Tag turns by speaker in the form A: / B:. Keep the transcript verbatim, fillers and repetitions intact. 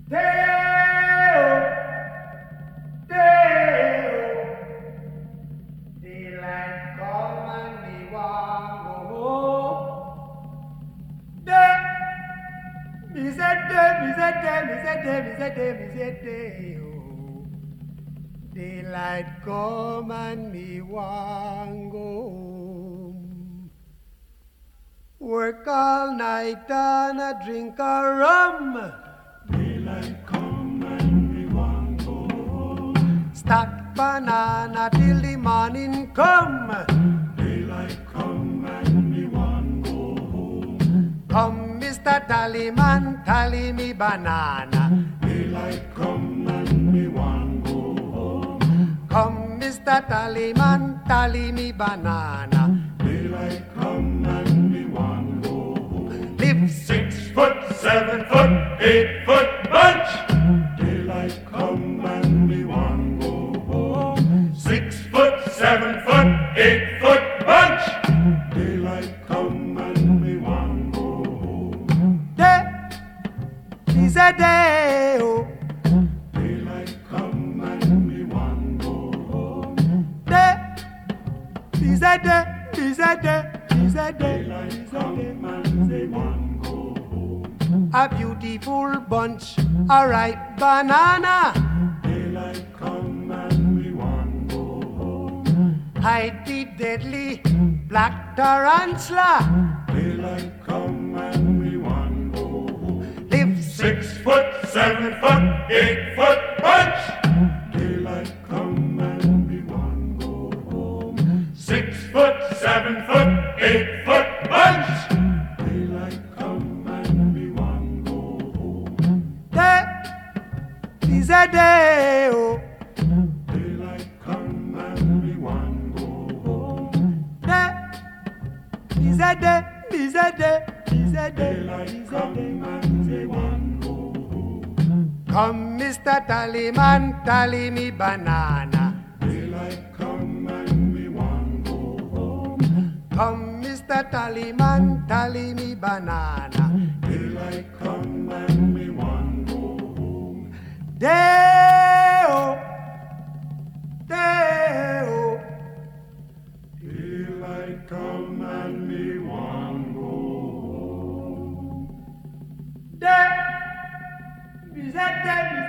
A: Day-o, day-o, daylight come and me want go home. Day, me say day, me say day, me say day, me say day, me say day-o. Daylight come and me want go home. Work all night and a drink a rum.
B: Daylight come and we want go home.
A: Stack banana till the morning come.
B: Daylight come and we want go home.
A: Come, Mister Tallyman, tally me banana.
B: Daylight come and we want go home.
A: Come, Mister Tallyman, tally me banana.
B: Daylight come and we want go home.
A: Live
B: Six foot, seven foot, eight foot bunch. Daylight come and we want go home. Six foot, seven foot, eight foot bunch. Daylight come and we want go home.
A: day, is a day, oh.
B: Daylight come and we want go home.
A: Day, is a day, is a day, is a day,
B: Daylight
A: is a
B: come
A: day.
B: and we want go home.
A: A beautiful bunch, a ripe banana.
B: Daylight come and we want go home.
A: Hide the deadly black tarantula.
B: Daylight come and we want go home.
A: Live
B: Six foot, seven foot, eight foot bunch. Daylight come and we want go home. Six foot, seven foot, eight foot bunch. Daylight come and we want go home.
A: day, is a day, oh.
B: Daylight come and we want go home.
A: Day, is a day, is a day, is a day,
B: Daylight
A: is a
B: come
A: day.
B: and we want go home.
A: Come, Mister Tallyman, tally me banana.
B: Daylight come and we want go home.
A: Come, Mister Tallyman, tally me banana.
B: Daylight come and we want go home.
A: Day-o, day-o,
B: Daylight come and we want go home.
A: day, is a day,